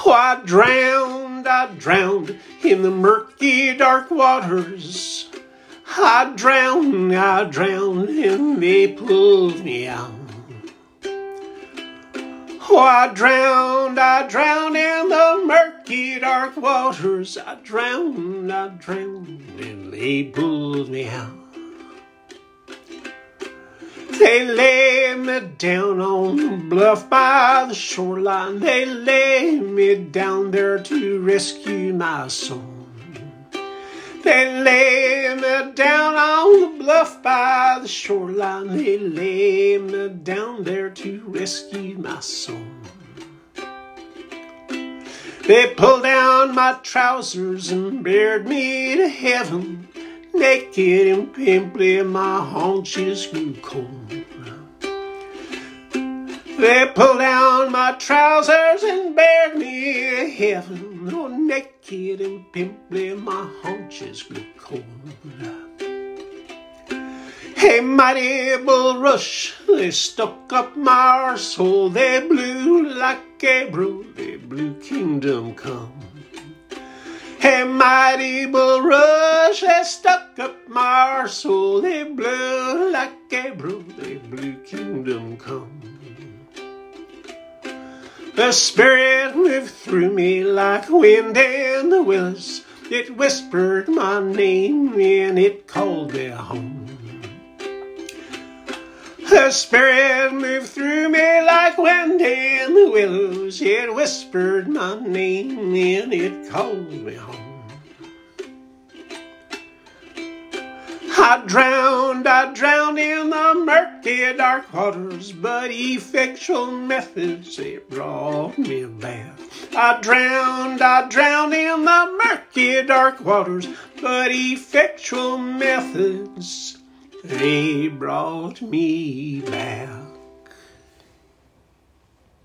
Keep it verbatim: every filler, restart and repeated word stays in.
Oh, I drowned, I drowned in the murky, dark waters. I drowned, I drowned, and they pulled me out. Oh, I drowned, I drowned in the murky, dark waters. I drowned, I drowned, and they pulled me out. They laid me down on the bluff by the shoreline. They laid me down there to rescue my soul. They laid me down on the bluff by the shoreline. They laid me down there to rescue my soul. They pulled down my trousers and bared me to heaven. Naked and pimply, my haunches grew cold. They pulled down my trousers and bared me to heaven. Oh, naked and pimply, my haunches grew cold. A mighty bulrush, they stuck up my arsehole. They blew like a brew, they blew kingdom come. A mighty bulrush, they stuck up my arsehole. They blew like a brew, they blew kingdom come. The Spirit moved through me like wind in the willows. It whispered my name and it called me home. The Spirit moved through me like wind in the willows. It whispered my name and it called me home. I drowned, I drowned in the murky, dark waters, but effectual methods, they brought me back. I drowned, I drowned in the murky, dark waters, but effectual methods, they brought me back.